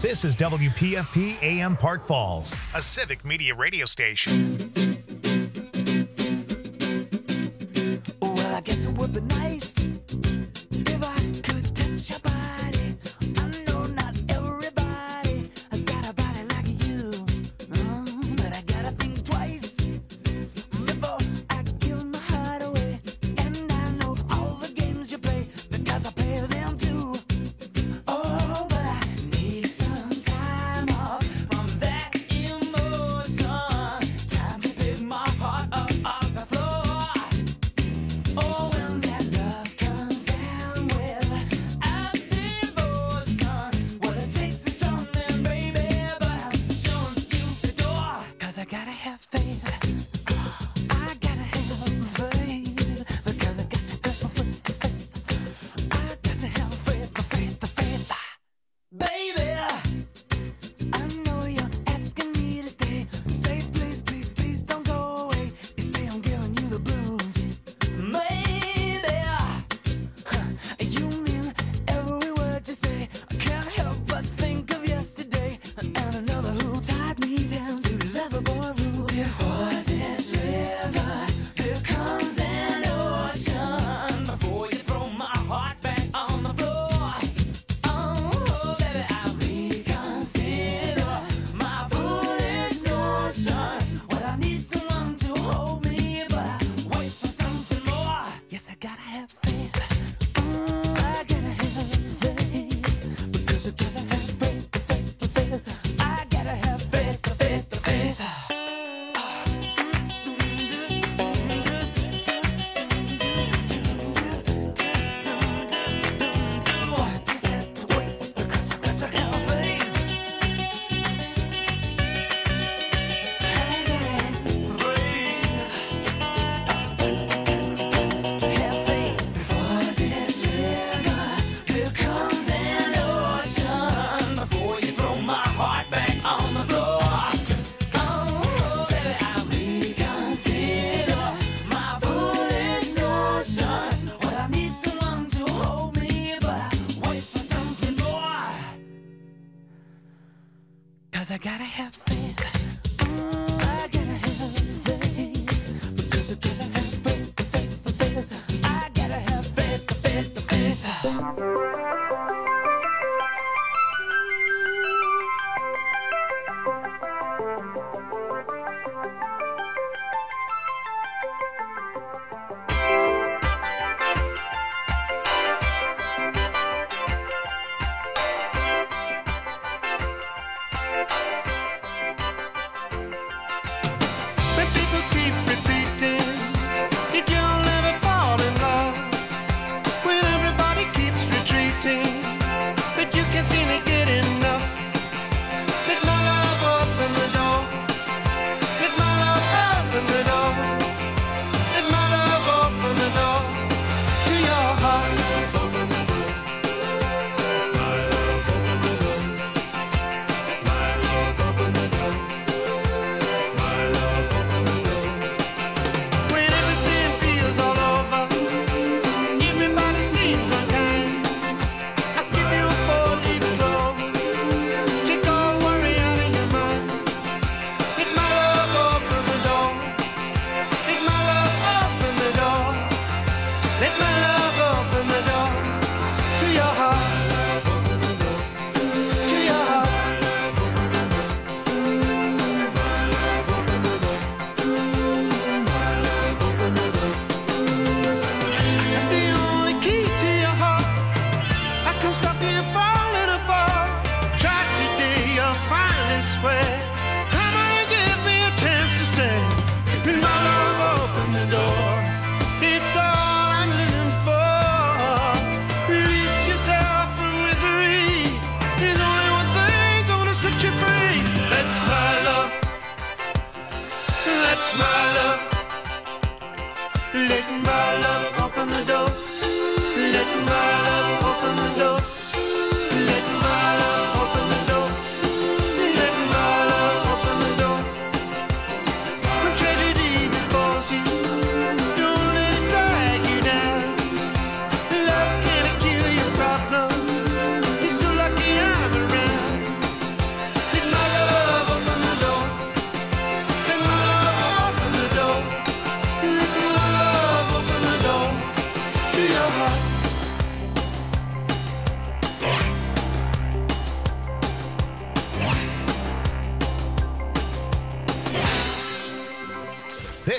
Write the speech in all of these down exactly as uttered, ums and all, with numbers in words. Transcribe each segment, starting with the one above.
This is W P F P A M Park Falls, a civic media radio station. Well, I guess it would be nice if I could touch your body. I know not everybody has got a body like you, mm, but I gotta think twice before I give my heart away. And I know all the games you play because I play them too. Oh, but I need some time off from that emotion. Time to pick my heart up off the floor. Oh, when that love comes down without devotion, well, it takes a strong man, baby, but I'm showing you the door. 'Cause I gotta have faith. I gotta have faith. Because I got to have faith. I got to have faith, faith, faith. Baby, I know you're asking me to stay. Say please, please, please don't go away. You say I'm giving you the blues. Maybe huh, you mean every word you say. I can't help but think of yesterday and another who tied me down to Loverboy rules. Before this river, there comes an ocean. Before you throw my heart back on the floor. Oh, baby, I reconsider my foolish notion. Well, I need someone to hold me, but I wait for something more. Yes, I gotta have faith. Mm, I gotta have faith. Because I gotta have faith, faith, faith. I gotta have faith, faith, faith. Just have to wait because I got to have faith. I gotta have faith. To have faith before this river, there comes an ocean. Before you throw my heart back on the floor. Oh, baby, I reconsider my foolish notion. Well, I need someone to hold me, but I wait for something more. 'Cause I gotta have faith. Mm, I gotta have faith. Because I gotta have faith, faith, faith. I gotta have faith, faith, faith. But people keep repeating that you'll never fall in love when everybody keeps rejoicing.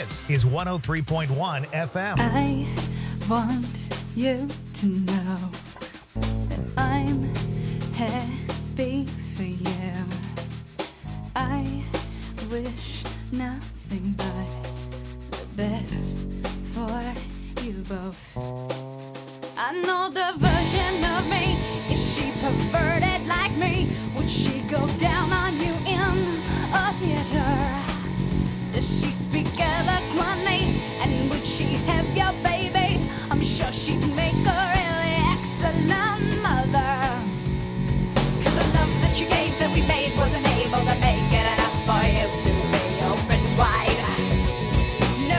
This is one oh three point one F M. I want you to know that I'm happy for you. I wish nothing but the best for you both. I know the version of me. Is she perverted like me? Would she go down on you in a theater? Does she speak eloquently? And would she have your baby? I'm sure she'd make a really excellent mother. Cause the love that you gave that we made wasn't able to make it enough for you to be open wide. No.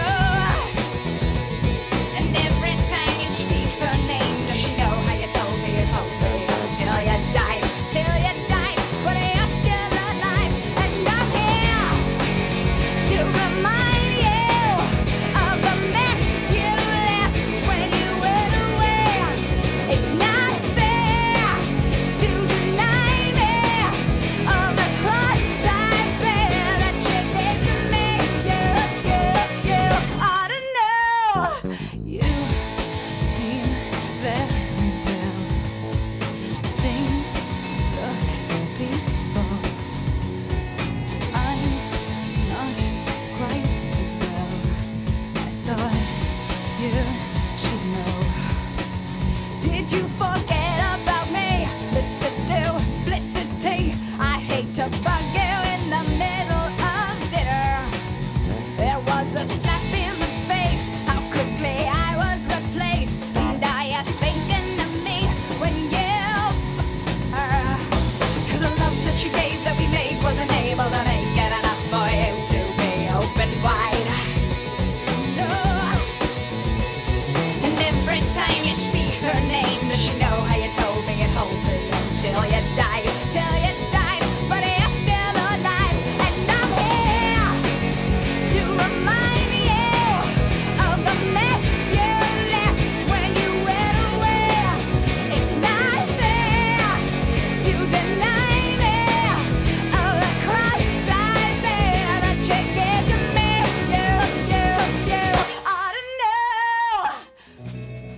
And every time you speak her name, does she know how you told me it hoped for you till you died, till you died, but you're still alive. And I'm here to remind you of the mess you left when you went away. It's not fair to deny me of the cross I bear that you gave to me. You, you, you ought to know. You seem very well. Things look peaceful. I'm not quite as well. I thought you should know. Did you forget about me? Mister Duplicity. I hate to bug you in the middle of dinner. There was a slap in the face. How quickly I was replaced. And are you thinking of me when you f- her? Cause the love that you gave that we made wasn't able to make it enough for you to be open wide. No. And every time you speak her name, does she know how you told me it hold me until you died, till you died, but you're still alive. And I'm here to remind you of the mess you left when you went away. It's not fair to deny me of the cross I bear that you gave to me. You, you, you ought to know.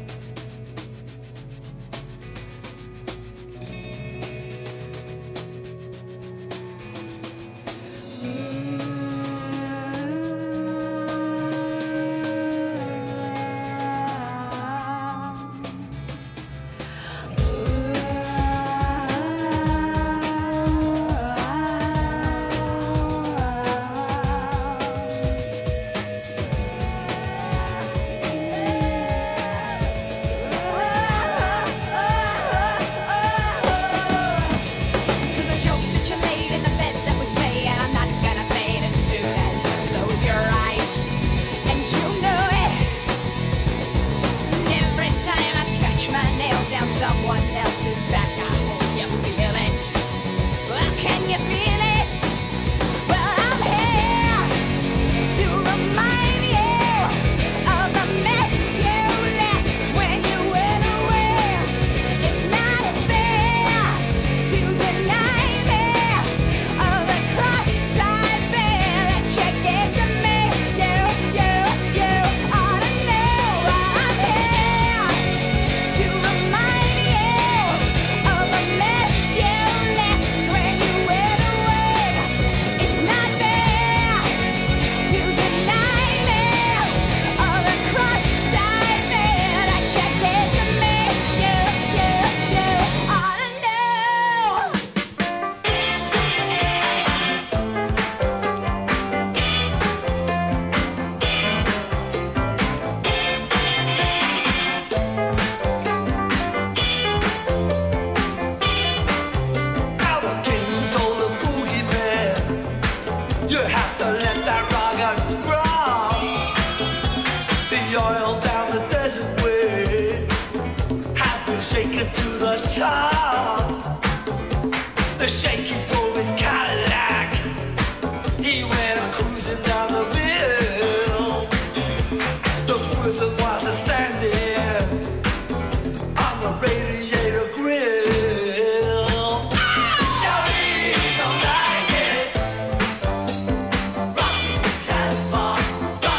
Cause the joke that you laid in the bed that was made, and I'm not gonna fade as soon as you close your eyes. And you know it. And every time I scratch my nails down someone else's back, I hope you feel it. Well, can you feel it? Well, I'm here to remind you of the mess you left when you went away. It's not fair to deny me of the cross I bear that you gave to me. You, you, you ought to know. I'm here to remind you of the mess you left when you went away. It's not fair to deny me of the cross I bear that you gave to me. You, you, you ought to know. Our king told the boogeyman, you have to let that rocket drop. The oil down the desert way has been shaken to the top. The shaky drove his Cadillac. He went cruising down the bill. The prison was standing on the radiator grill. Shall we come back?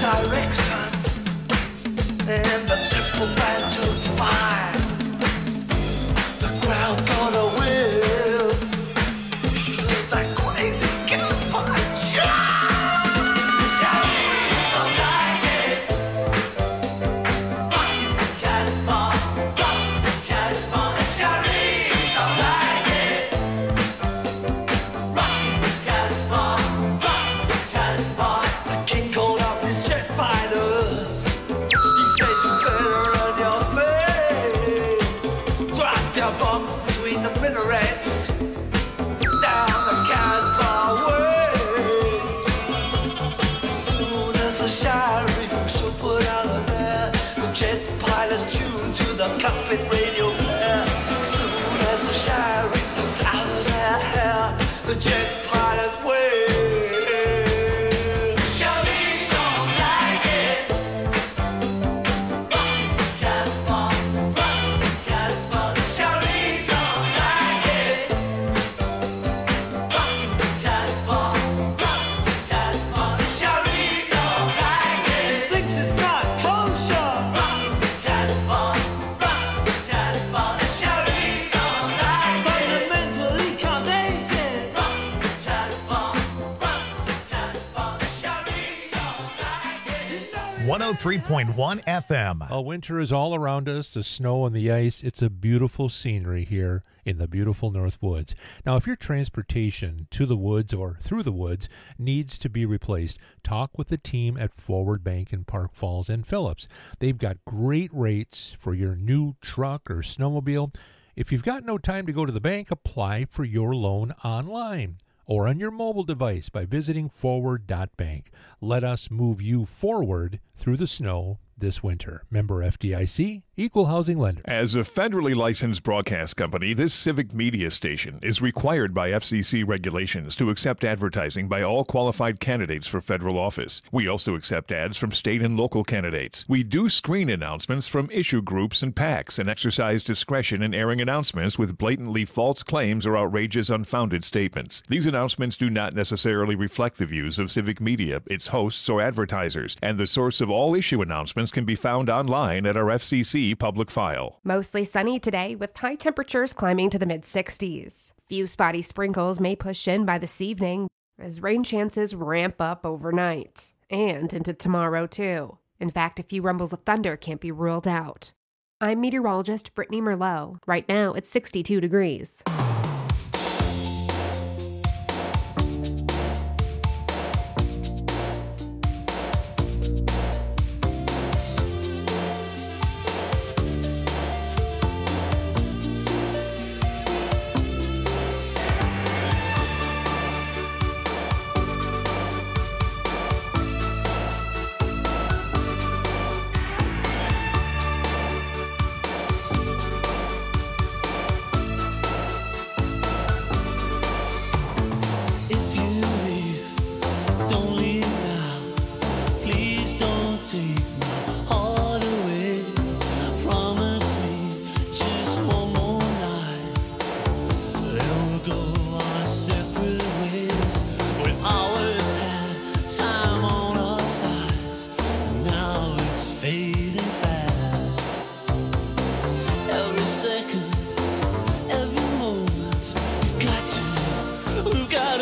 direction and the triple battle fire. The crowd gonna win like crazy campfire. Cockpit radio player. Soon as the shine rings out of their hair, the jet pilots wave. Shouting don't like it. Rock Casbah, rock Casbah. Shouting don't like it. Rock Casbah, rock Casbah. Shouting don't like it. Thinks it's not kosher. Rock Casbah. one oh three point one F M. Oh, winter is all around us, the snow and the ice. It's a beautiful scenery here in the beautiful North Woods. Now, if your transportation to the woods or through the woods needs to be replaced, talk with the team at Forward Bank in Park Falls and Phillips. They've got great rates for your new truck or snowmobile. If you've got no time to go to the bank, apply for your loan online or on your mobile device by visiting forward dot bank. Let us move you forward through the snow this winter. Member F D I C, Equal Housing Lender. As a federally licensed broadcast company, this civic media station is required by F C C regulations to accept advertising by all qualified candidates for federal office. We also accept ads from state and local candidates. We do screen announcements from issue groups and PACs and exercise discretion in airing announcements with blatantly false claims or outrageous unfounded statements. These announcements do not necessarily reflect the views of civic media, its hosts, or advertisers, and the source of all issue announcements can be found online at our F C C public file. Mostly sunny today with high temperatures climbing to the mid sixties. Few spotty sprinkles may push in by this evening as rain chances ramp up overnight and into tomorrow too. In fact, a few rumbles of thunder can't be ruled out. I'm meteorologist Brittany Merlot. Right now it's sixty-two degrees.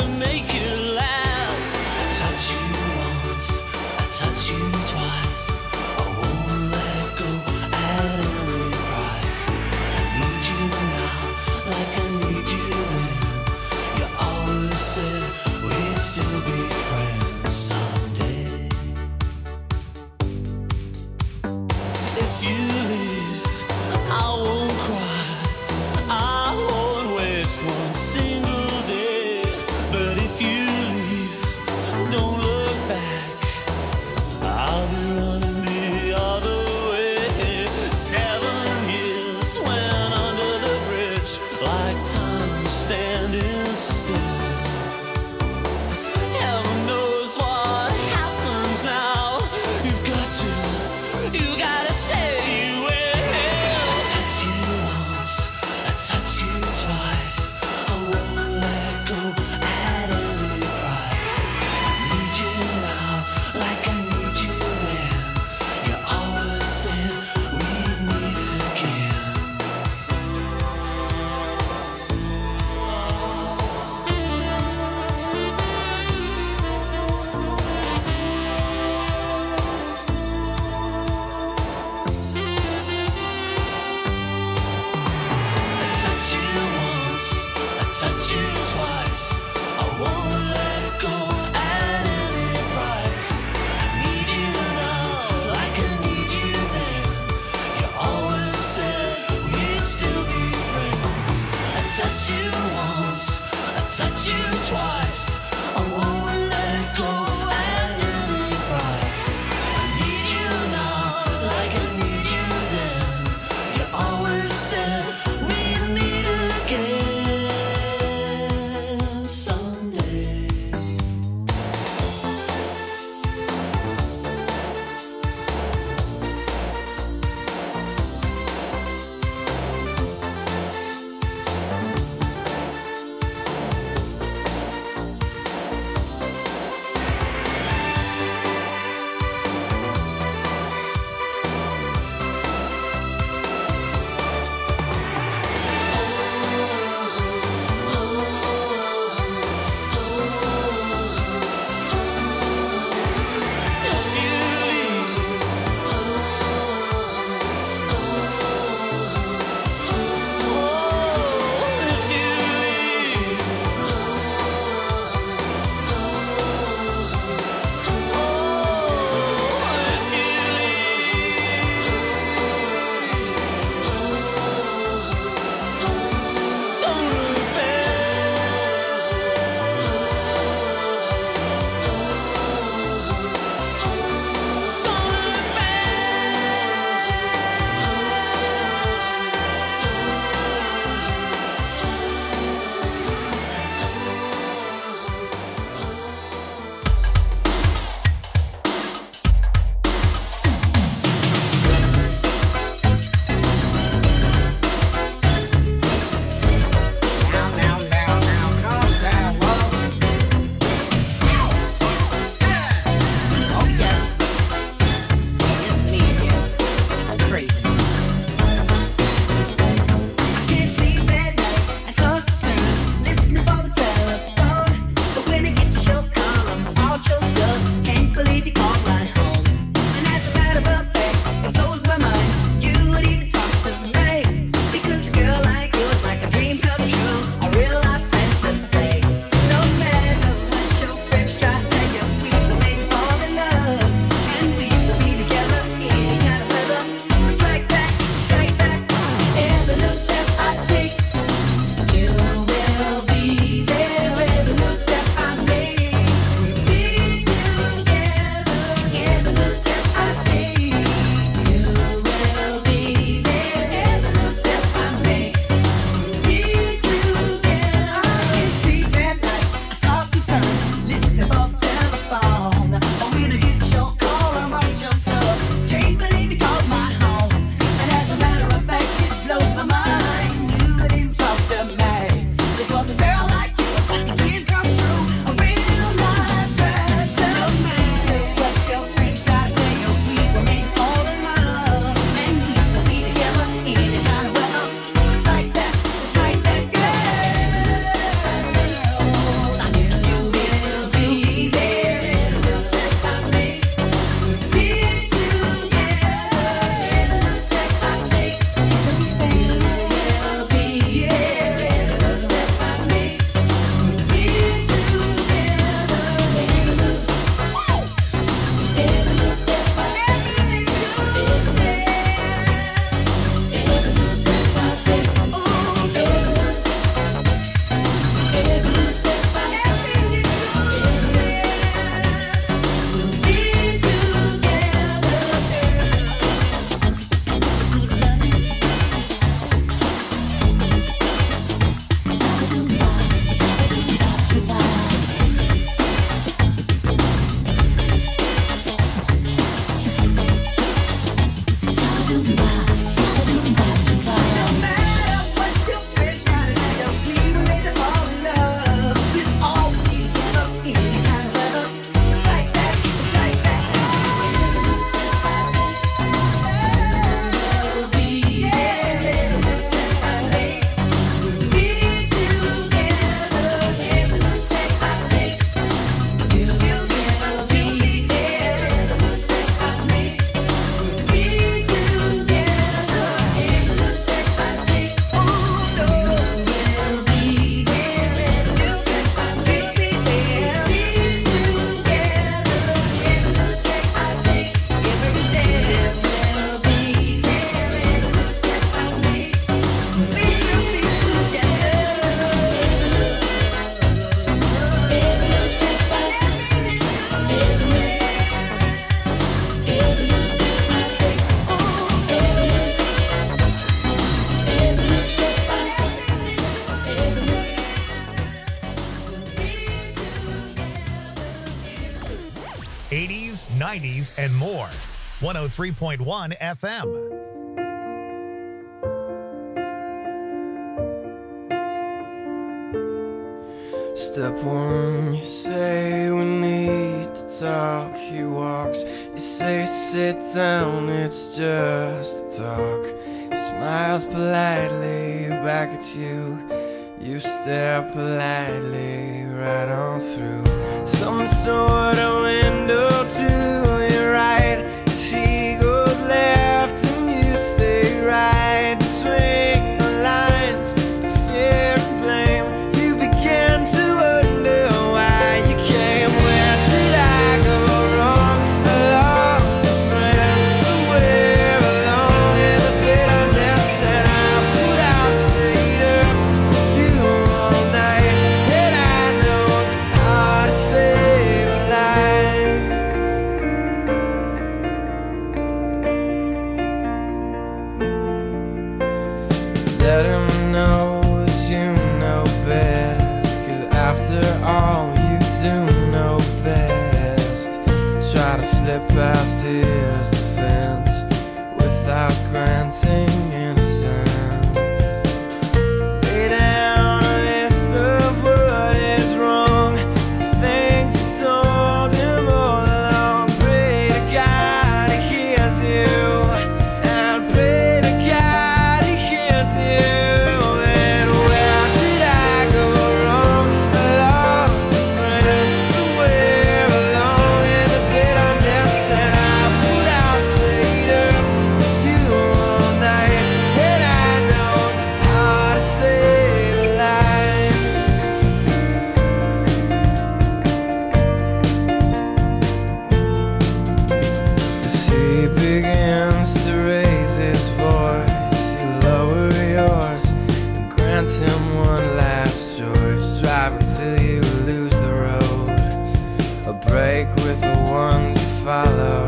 Touch you twice. nineties, and more. one oh three point one F M. Step one, you say we need to talk. He walks, you say sit down, it's just talk. He smiles politely back at you. You stare politely right on through some sort of window to your right. As he goes left and you stay right between the lines of fear and blame. You begin to wonder why you came. Where did I go wrong? I lost a friend somewhere along in the bitterness, and I put out stayed up with you all night. And I know how to save a life. Let him know that you know best, 'cause after all you do know best. Try to slip past his defense without granting innocence. Lay down a list of what is wrong, the things you told him all along. Pray to God he hears you, and pray to God he hears you. And where did I go wrong? I lost a friend somewhere along in the bitterness, and I put out stayed up with you all night. And I know how to save a life. As he begins to raise his voice, you lower yours and grant him one last choice. Drive until you lose the road, a break with the ones you follow.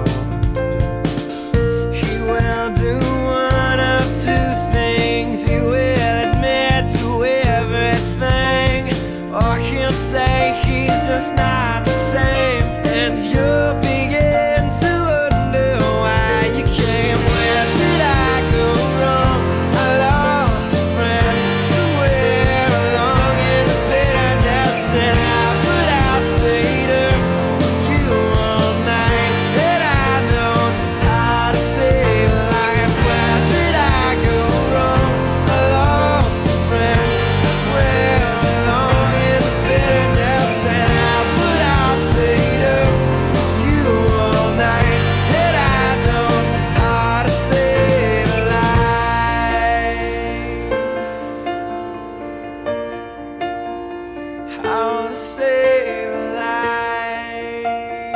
He will do one of two things. He will admit to everything, or he'll say he's just not the same. And you'll begin to wonder why you came. Where did I go wrong? I lost a friend somewhere along in the bitterness, and I put out stayed up with you all night. And I know how to save a life. Where did I go wrong? I lost a friend somewhere along in the bitterness, and I put out stayed up with you all night. And I know how to save a life. How to save a life.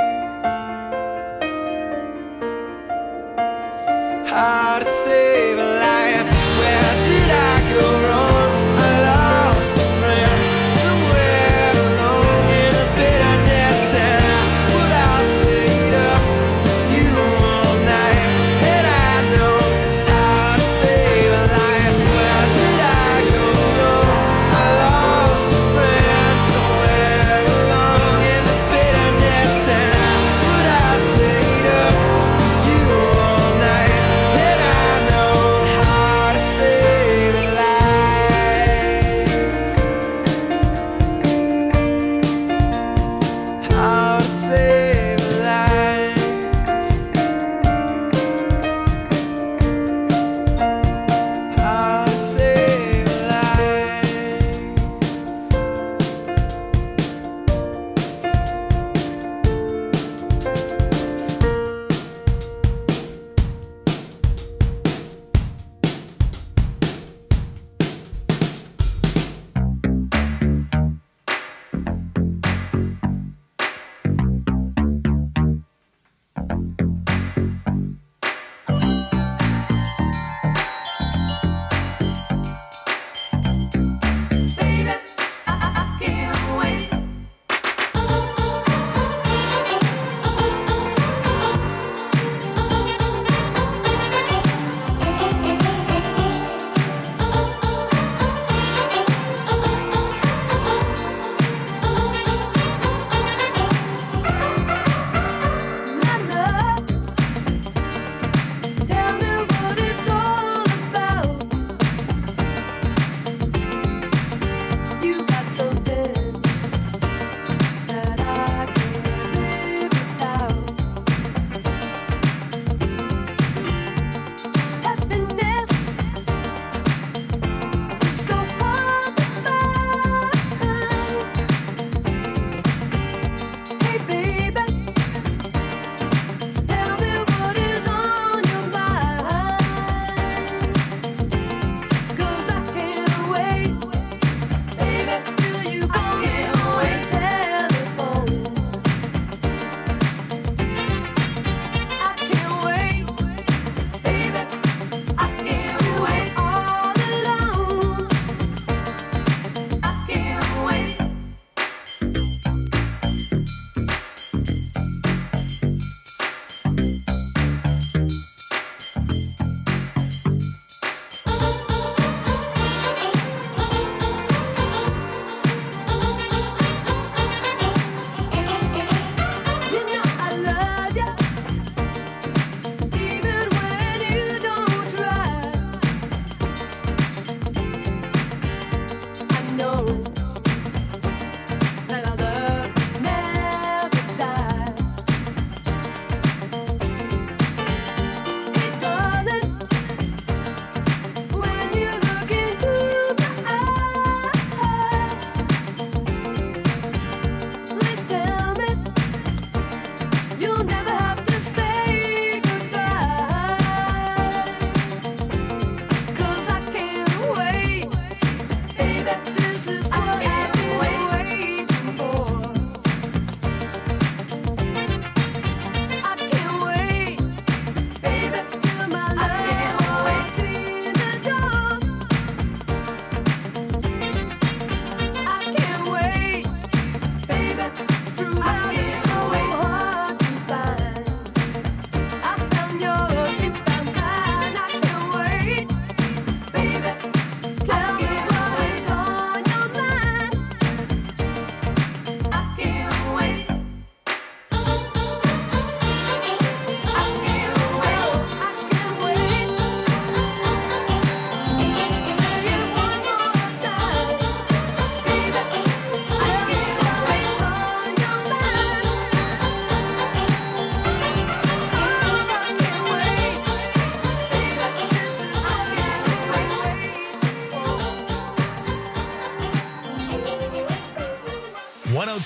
How to save a life. Where did I go wrong? I lost a friend somewhere along in the bitterness, and I put out stayed up with you all night. And I know how to save a life. Where did I go wrong? I lost a friend somewhere along in the bitterness, and I put out stayed up with you all night. And I know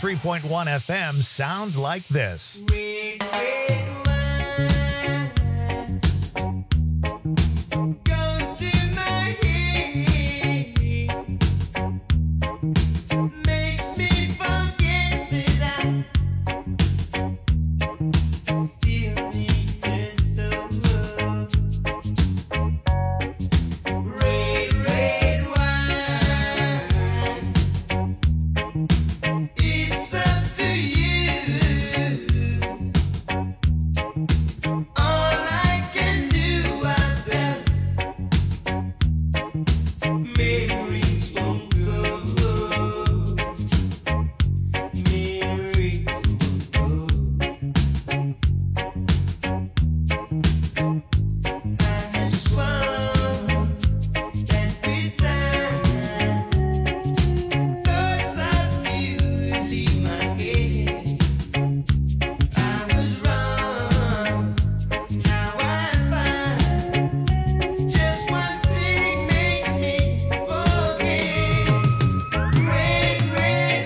three point one F M sounds like this. Red, red wine goes to my head, makes me forget that I still need her so. Red, red wine, it's up to you. All I can do, I felt memories won't go. Memories won't go. I have swum that bit time. Thoughts of you leave my head. I was wrong. Now I find just one thing makes me forget. Red, red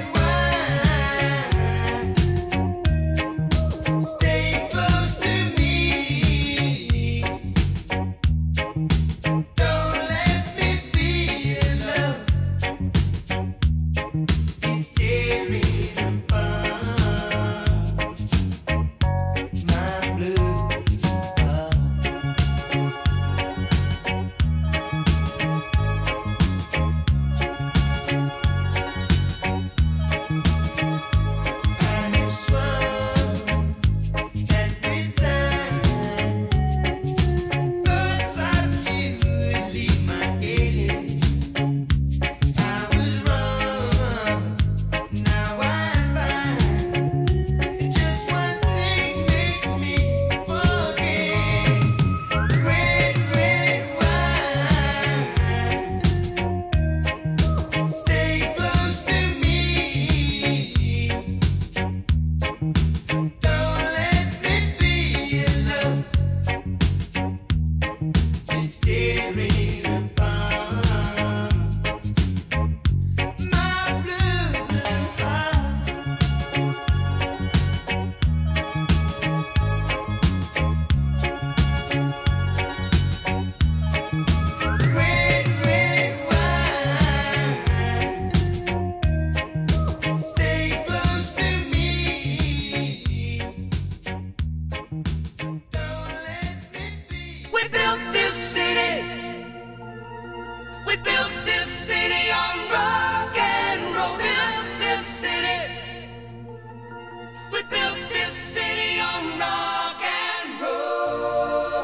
wine, stay close to me. Don't let me be alone. It's tearing apart my blue heart. I have swum that bit time. Thoughts of you leave my head. I was wrong. Now I find just one thing makes me forget. Red, red wine, stay close to me. Don't let me be alone. It's tearing apart my blue heart. Red, red wine, stay close to me. Don't let me be. We built this city. We built this city on rock and roll. Built this city. We built this city on rock and roll.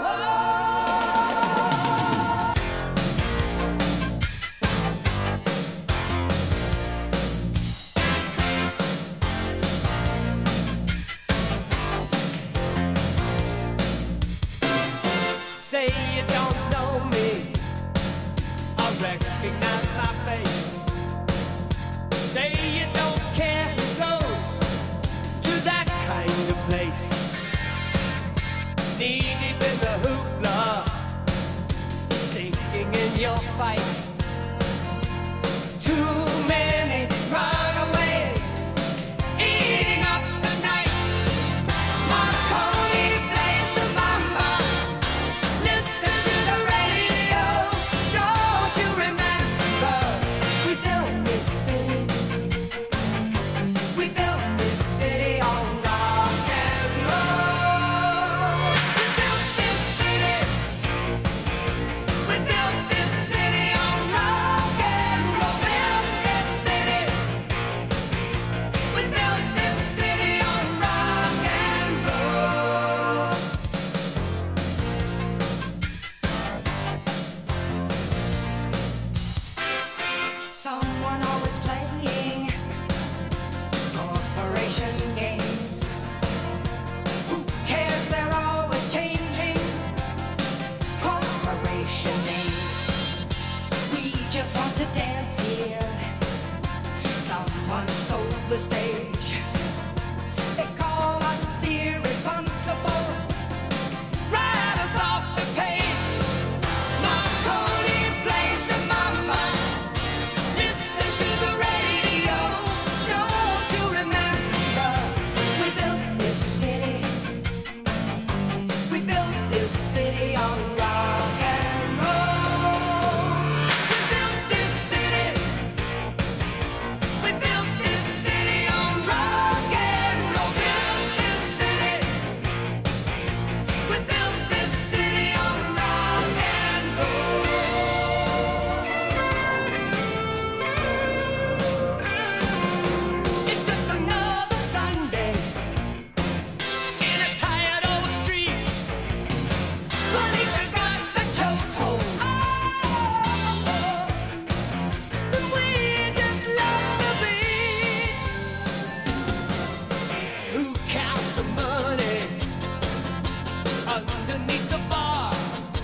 Say you don't know me, I recognize my face. Say you don't care who goes to that kind of place. Knee deep in the hoopla, sinking in your fight. Too many runaways eating up the night. Marconi plays the mama. Listen to the radio. Don't you remember? We built this city. We built this city on rock and roll. We built this city. We built this city on rock and roll. Built this city. We built this city on rock and roll. Someone always playing corporation games. Who cares? They're always changing corporation names. We just want to dance here. Someone stole the stage. They call us irresponsible. Write us off the page. Marconi plays the mama. Listen to the radio. Don't you remember? built this city on rock and roll. We built this city. We built this city on rock and roll. Built this city. We built this city on rock and roll. It's just another Sunday in a tired old street. Police have got the chokehold. And we just lost the beat. Who counts the money underneath the bar?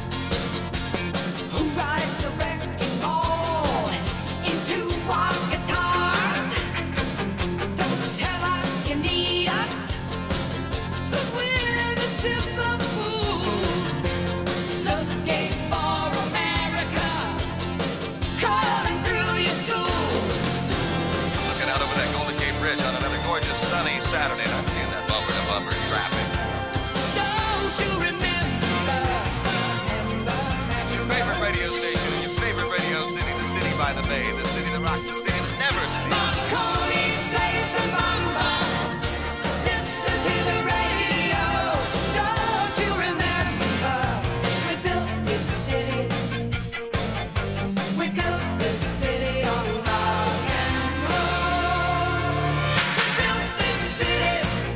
Who rides the wrecking ball into our guitars? Don't tell us you need us, 'cause we're the super fools looking for America, calling through your schools. Looking out over that Golden Gate Bridge on another gorgeous sunny Saturday, and I'm seeing that bumper to bumper traffic. Don't you remember? It's your favorite radio station in your favorite radio city, the city by the bay, the city that rocks, the city that never sleeps. Marconi plays the bumper. Listen to the radio. Don't you remember? We built this city. We built this city on rock and roll. We built this city.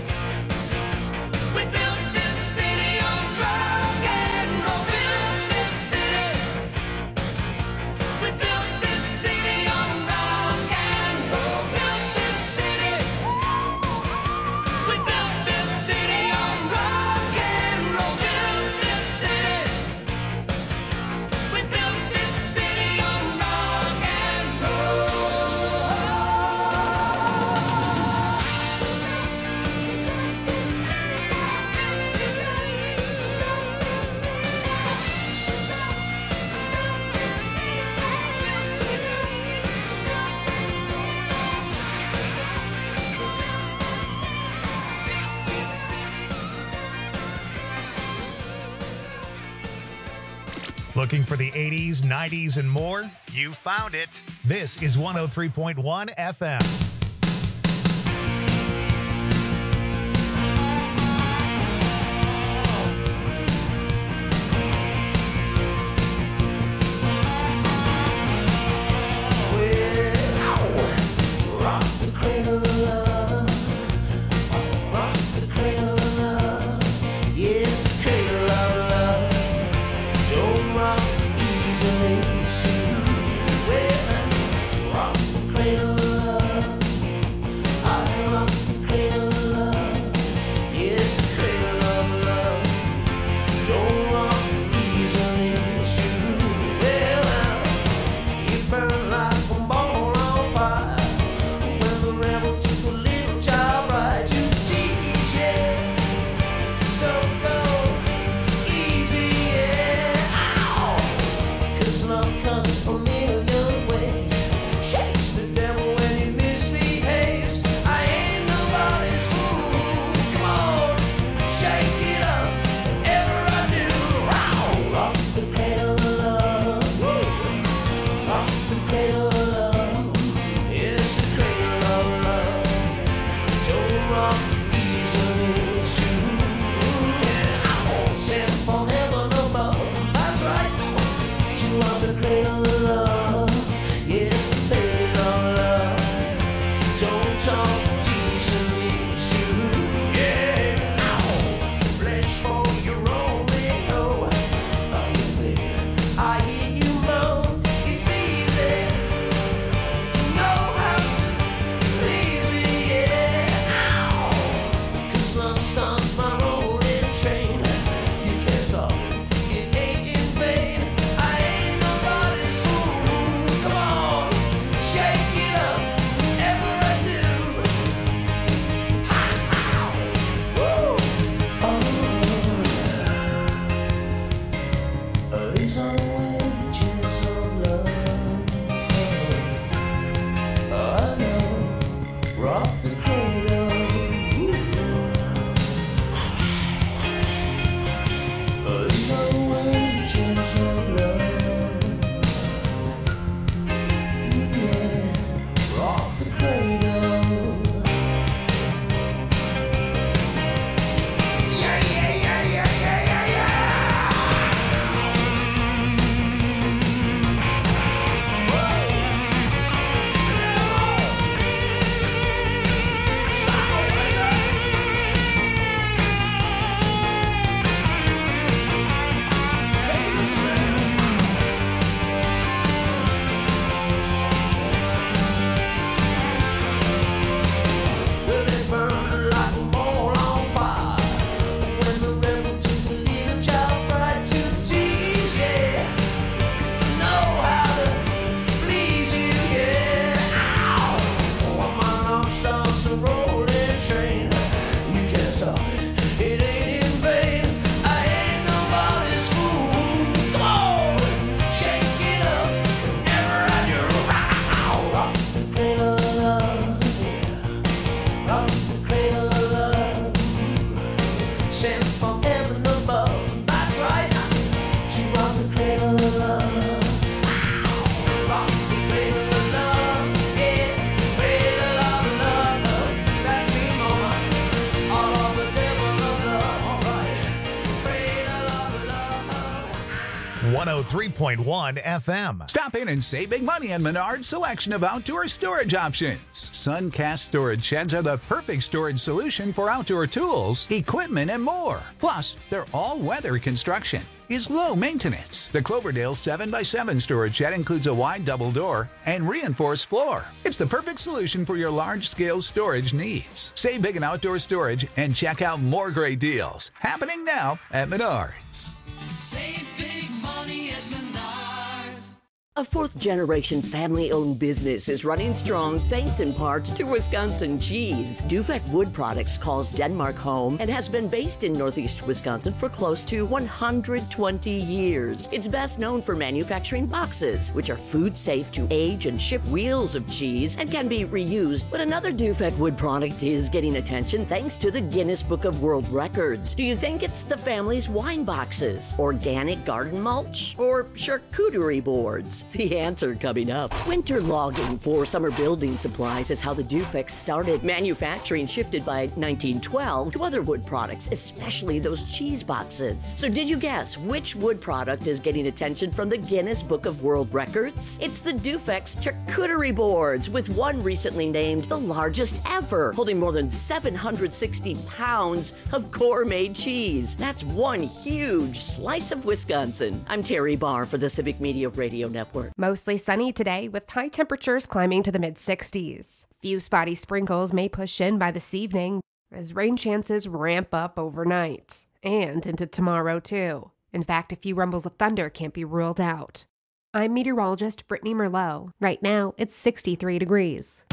We built this city on rock and roll. Built this city. We built this city on rock and roll. Built this city. We built this city on rock and roll. Built this city. We built this city on rock and roll. Looking for the eighties, nineties, and more? You found it. This is one oh three point one F M. Rock the cradle of love. Rock the cradle of love. Yes, the cradle of love. Don't rock easily, soon. Well, rock the cradle of love. I rock the cradle of love. Yes, the cradle of love. Don't rock easily, soon. Well, you burn like a ball on fire. When the rebel took a little child right to teach it. So go easy, yeah. Ow! 'Cause love comes a million ways. Shakes the devil when he misbehaves. I ain't nobody's fool. Come on, shake it up, whatever I do. Ow! Rock the cradle of love. Woo! Rock the cradle of love. It's the cradle of love. Don't rock easily, it's true. Yeah, I'm sent from heaven above. That's right. You are the cradle of love. Yes, the cradle of love. Don't talk easily, it's true. Yeah, flesh for your only go. Are you there? I hear you moan. It's easy. Know how to please me, yeah. 'Cause love starts my rolling train. You can't stop it, it ain't in vain. I ain't nobody's fool. Come on, shake it up, whatever I do. Ha, ha. Woo. Oh, these are wages of love. I know, rock the cradle. one oh three point one F M. Stop in and save big money on Menard's selection of outdoor storage options. Suncast storage sheds are the perfect storage solution for outdoor tools, equipment, and more. Plus, they're all-weather construction. Is low maintenance. The Cloverdale seven by seven storage shed includes a wide double door and reinforced floor. It's the perfect solution for your large-scale storage needs. Save big in outdoor storage and check out more great deals happening now at Menards. Save big money at Menards. A fourth-generation family-owned business is running strong thanks in part to Wisconsin cheese. Dufek Wood Products calls Denmark home and has been based in northeast Wisconsin for close to one hundred twenty years. It's best known for manufacturing boxes, which are food safe to age and ship wheels of cheese and can be reused. But another Dufek Wood product is getting attention thanks to the Guinness Book of World Records. Do you think it's the family's wine boxes, organic garden mulch, or charcuterie boards? The answer coming up. Winter logging for summer building supplies is how the Dufeks started. Manufacturing shifted by nineteen twelve to other wood products, especially those cheese boxes. So did you guess which wood product is getting attention from the Guinness Book of World Records? It's the Dufeks charcuterie boards, with one recently named the largest ever, holding more than seven hundred sixty pounds of gourmet cheese. That's one huge slice of Wisconsin. I'm Terry Barr for the Civic Media Radio Network. Mostly sunny today with high temperatures climbing to the mid sixties. Few spotty sprinkles may push in by this evening as rain chances ramp up overnight and into tomorrow too. In fact, a few rumbles of thunder can't be ruled out. I'm meteorologist Brittany Merlot. Right now, it's sixty-three degrees.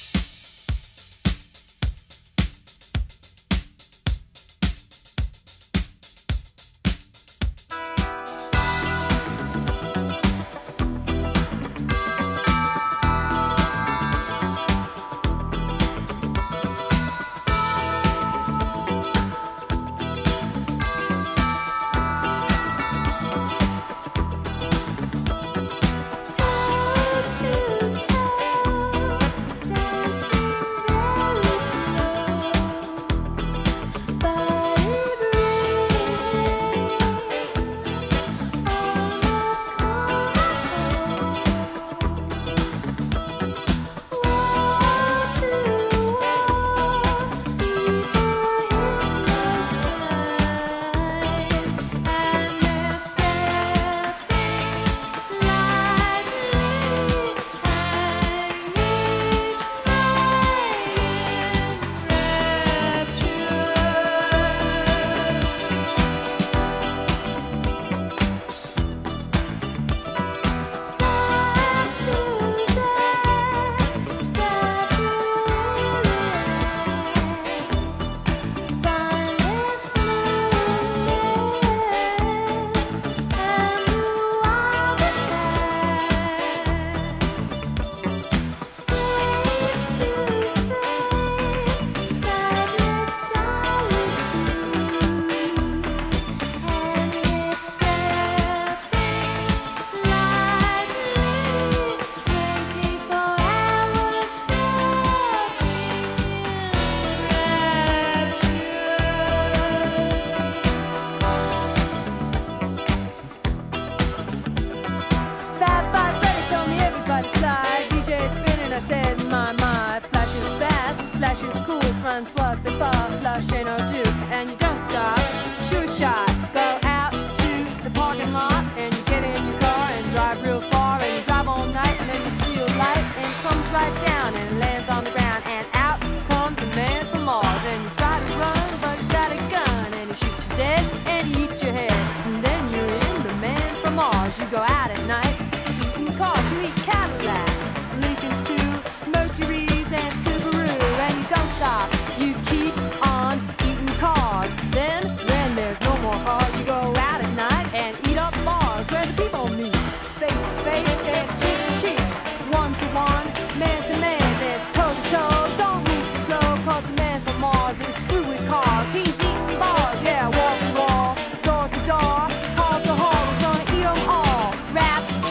Francois, c'est pas flashing or do, and you don't stop. Sure shot, go out to the parking lot, and you get in your car and drive real far, and you drive all night, and then you see a light, and it comes right down and lands on the ground, and out comes a man from Mars, and you try to run, but you got a gun, and he shoots you dead, and he eats your head, and then you're in the man from Mars. You go out at night, eating cars, you eat Cadillacs, Lincolns too, Mercuries and Subaru, and you don't stop. You keep on eating cars. Then, when there's no more cars, you go out at night and eat up bars where the people meet. Face to face, dance cheek to cheek. One to one, man to man, dance toe to toe. Don't move too slow, cause the man from Mars is through with cars. He's eating bars, yeah, wall to wall, door to door. Hall to hall, he's gonna eat them all. Rap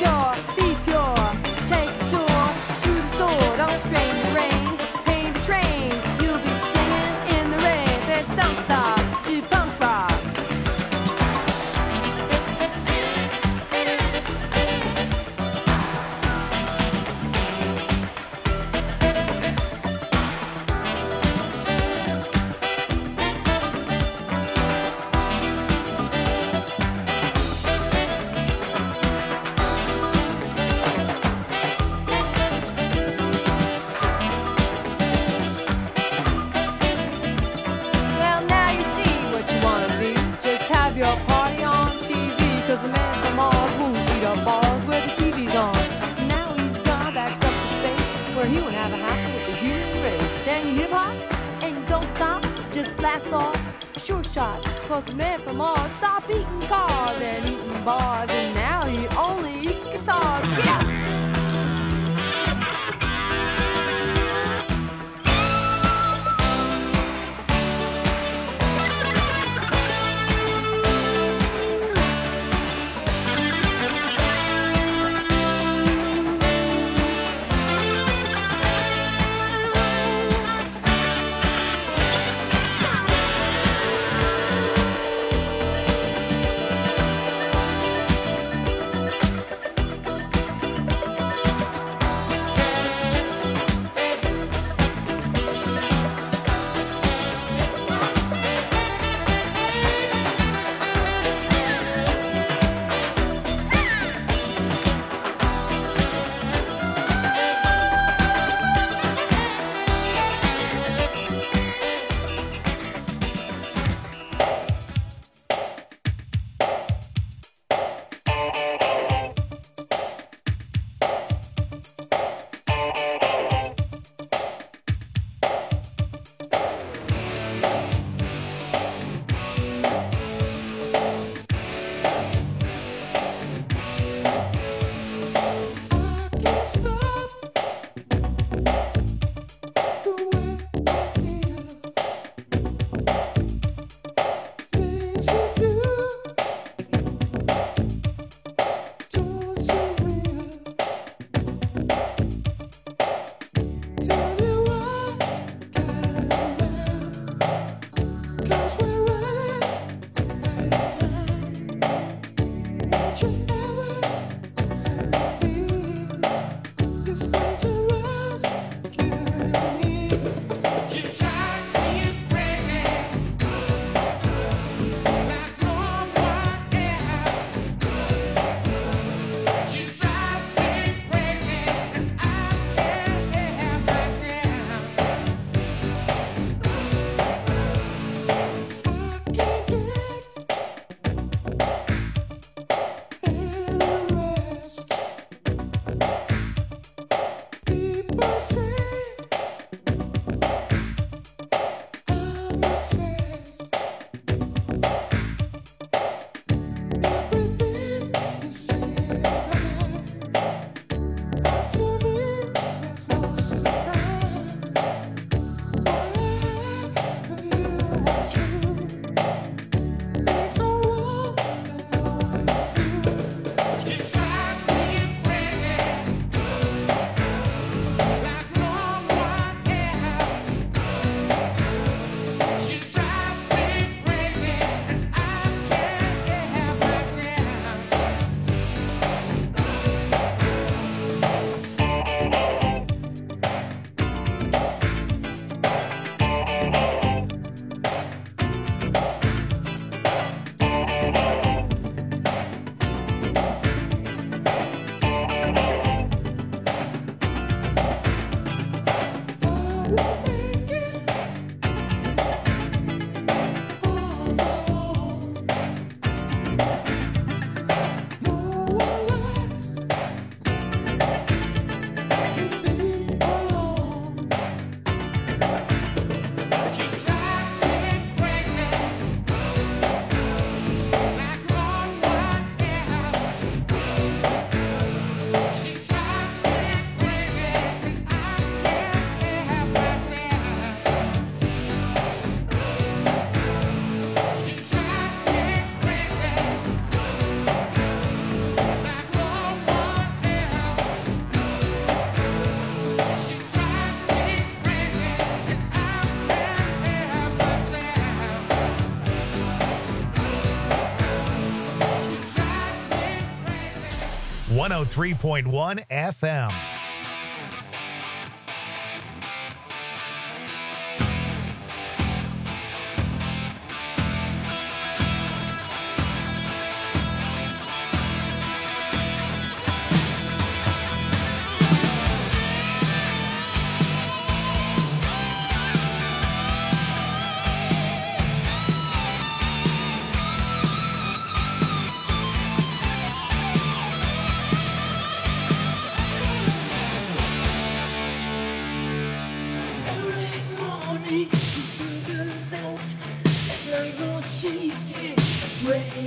Cause the man from Mars won't beat up bars where the T V's on. Now he's gone back up to space where he won't have a hassle with the human race. And you hip hop and you don't stop, just blast off a sure shot. Cause the man from Mars stopped eating cars and eating bars, and now he only eats guitars. Yeah! one oh three point one F M.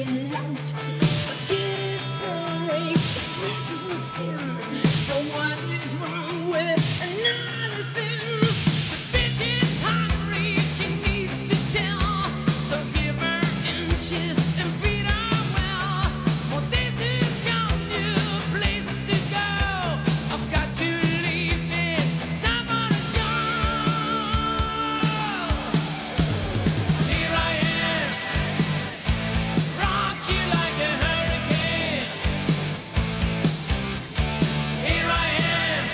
real out. Forget his brain, it scratches my skin. So what is wrong with another sin? The bitch is hungry, she needs to tell. So give her inches and feed her well. Well, this is your new places to go. I've got to leave this time on a show. Here I am, rock you like a hurricane. Here I am,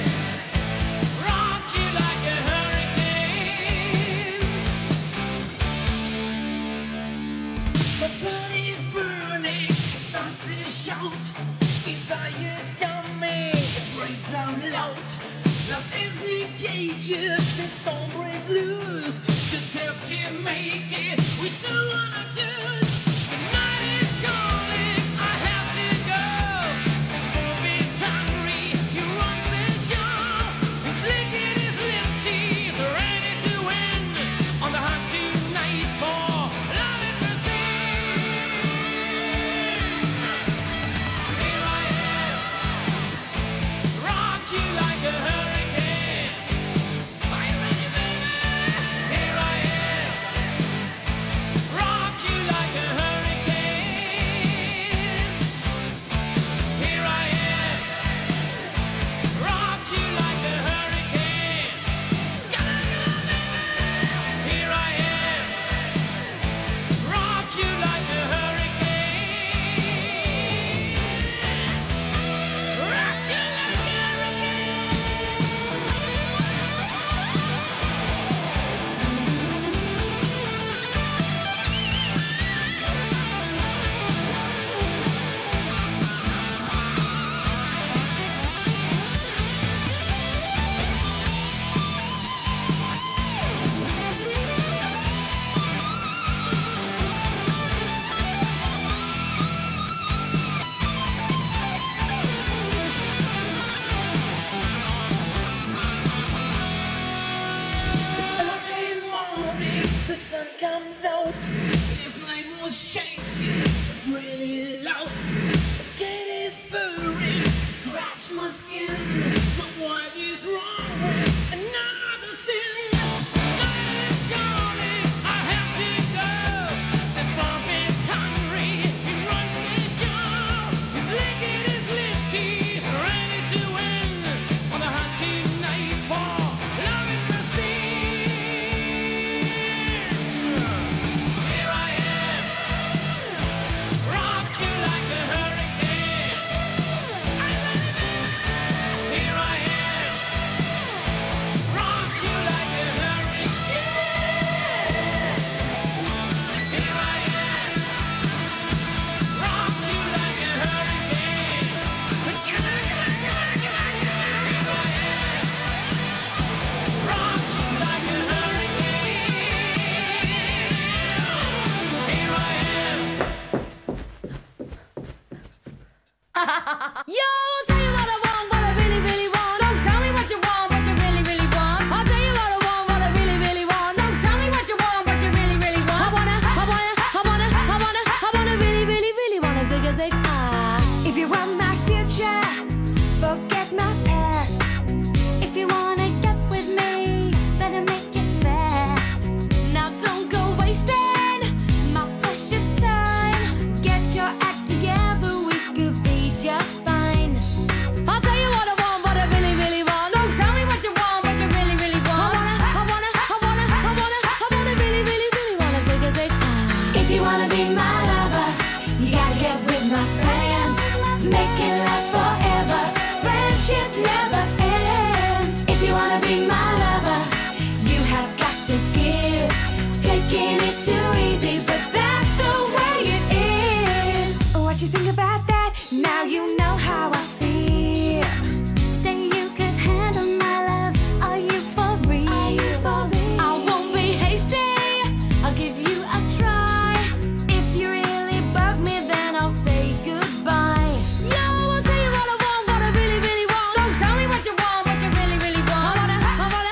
rock you like a hurricane. My body's burning, it starts to shout. Desire's coming, it breaks out loud. Lost is the cages, this storm breaks loose. Just help to make it, we so wanna choose. The night is calling, I have to go. And Bob is hungry, he runs the show. He's licking his lips, he's ready to win. On the hunt tonight for love and mercy. Here I am, rock you like a hurricane. Are you ready, baby? Here I am, rock you like a hurricane. Here I am, rock you like a hurricane. Here I am, rock you like a hurricane. Rock you like a It's early morning, the sun comes out. This night was shaking, really loud. The gate is burning, scratch my skin. So what is wrong with another sin? Night is calling, I have to go. And Bob is hungry, he runs the show. He's licking his lips, he's ready to win. On the hunt tonight for love and mercy. Here I am, rock you like a hurricane. Here I am, rock you like a hurricane. Here I am, rock you like a hurricane. Here I am, rock you like a hurricane. Here I am. Yo,